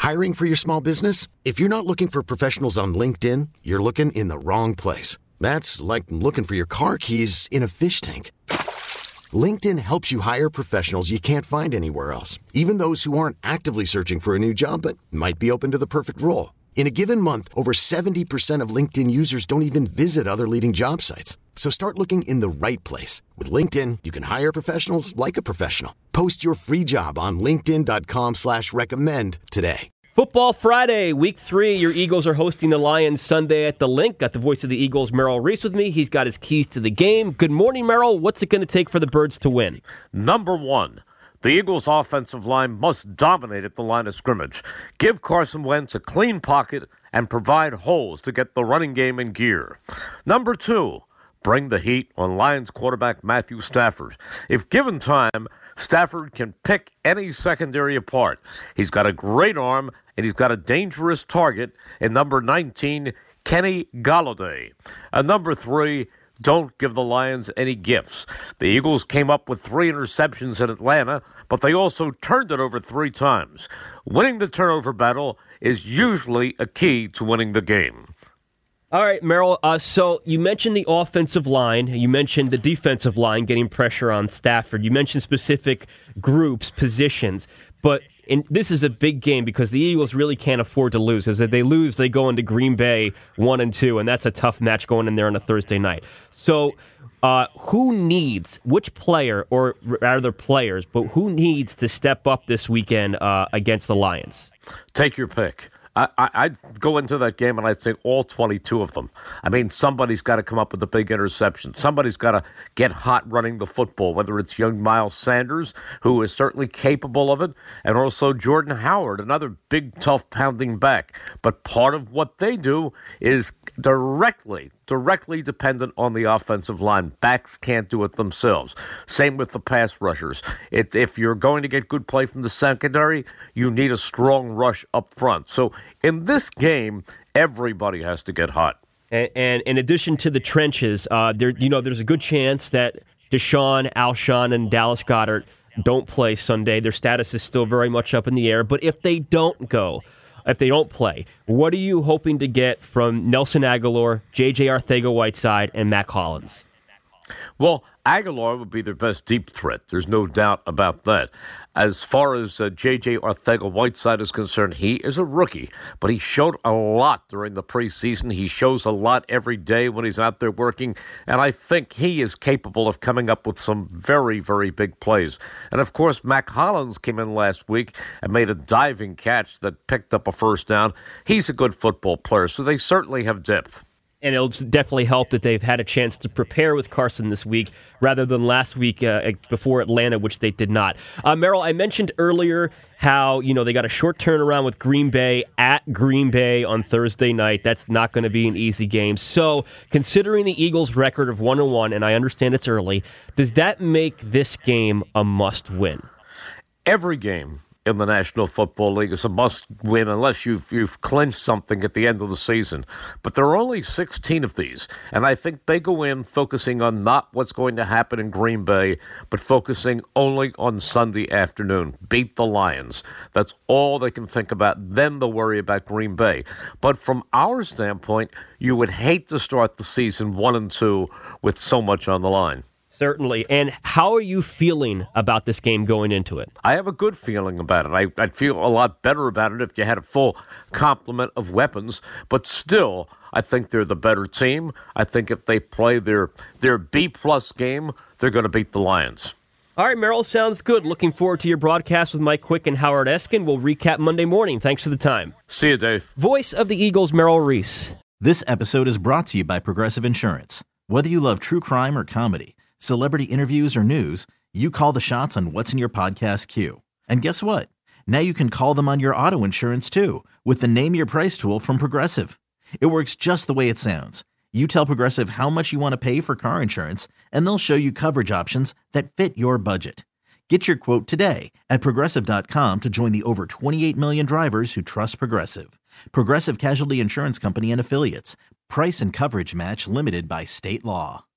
Hiring for your small business? If you're not looking for professionals on LinkedIn, you're looking in the wrong place. That's like looking for your car keys in a fish tank. LinkedIn helps you hire professionals you can't find anywhere else, even those who aren't actively searching for a new job but might be open to the perfect role. In a given month, over 70% of LinkedIn users don't even visit other leading job sites. So start looking in the right place. With LinkedIn, you can hire professionals like a professional. Post your free job on linkedin.com/recommend today. Football Friday, Week 3. Your Eagles are hosting the Lions Sunday at the Link. Got the voice of the Eagles, Merrill Reese, with me. He's got his keys to the game. Good morning, Merrill. What's it going to take for the Birds to win? Number one, the Eagles' offensive line must dominate at the line of scrimmage. Give Carson Wentz a clean pocket and provide holes to get the running game in gear. Number two, bring the heat on Lions quarterback Matthew Stafford. If given time, Stafford can pick any secondary apart. He's got a great arm, and he's got a dangerous target in number 19, Kenny Golladay. And number three, don't give the Lions any gifts. The Eagles came up with 3 interceptions in Atlanta, but they also turned it over 3 times. Winning the turnover battle is usually a key to winning the game. All right, Merrill, so you mentioned the offensive line. You mentioned the defensive line getting pressure on Stafford. You mentioned specific groups, positions. But this is a big game because the Eagles really can't afford to lose. As if they lose, they go into Green Bay 1-2, and that's a tough match going in there on a Thursday night. So which player, or rather players, but who needs to step up this weekend against the Lions? Take your pick. I'd go into that game and I'd say all 22 of them. I mean, somebody's got to come up with a big interception. Somebody's got to get hot running the football, whether it's young Miles Sanders, who is certainly capable of it, and also Jordan Howard, another big, tough pounding back. But part of what they do is directly dependent on the offensive line. Backs can't do it themselves. Same with the pass rushers. If you're going to get good play from the secondary, you need a strong rush up front. So in this game, everybody has to get hot. And in addition to the trenches, there's a good chance that Deshaun, Alshon, and Dallas Goedert don't play Sunday. Their status is still very much up in the air. But if they don't play, what are you hoping to get from Nelson Agholor, J.J. Arcega-Whiteside, and Mack Hollins? Well, Agholor would be their best deep threat. There's no doubt about that. As far as J.J. Arcega-Whiteside is concerned, he is a rookie, but he showed a lot during the preseason. He shows a lot every day when he's out there working, and I think he is capable of coming up with some very, very big plays. And, of course, Mack Hollins came in last week and made a diving catch that picked up a first down. He's a good football player, so they certainly have depth. And it'll definitely help that they've had a chance to prepare with Carson this week rather than last week before Atlanta, which they did not. Merrill, I mentioned earlier how they got a short turnaround with Green Bay at Green Bay on Thursday night. That's not going to be an easy game. So considering the Eagles' record of 1-1, and I understand it's early, does that make this game a must-win? Every game in the National Football League is a must-win unless you've clinched something at the end of the season. But there are only 16 of these, and I think they go in focusing on not what's going to happen in Green Bay, but focusing only on Sunday afternoon. Beat the Lions. That's all they can think about. Then they'll worry about Green Bay. But from our standpoint, you would hate to start the season 1-2 with so much on the line. Certainly. And how are you feeling about this game going into it? I have a good feeling about it. I'd feel a lot better about it if you had a full complement of weapons. But still, I think they're the better team. I think if they play their B-plus game, they're going to beat the Lions. All right, Merrill, sounds good. Looking forward to your broadcast with Mike Quick and Howard Eskin. We'll recap Monday morning. Thanks for the time. See you, Dave. Voice of the Eagles, Merrill Reese. This episode is brought to you by Progressive Insurance. Whether you love true crime or comedy, celebrity interviews or news, you call the shots on what's in your podcast queue. And guess what? Now you can call them on your auto insurance too with the Name Your Price tool from Progressive. It works just the way it sounds. You tell Progressive how much you want to pay for car insurance, and they'll show you coverage options that fit your budget. Get your quote today at Progressive.com to join the over 28 million drivers who trust Progressive. Progressive Casualty Insurance Company and Affiliates. Price and coverage match limited by state law.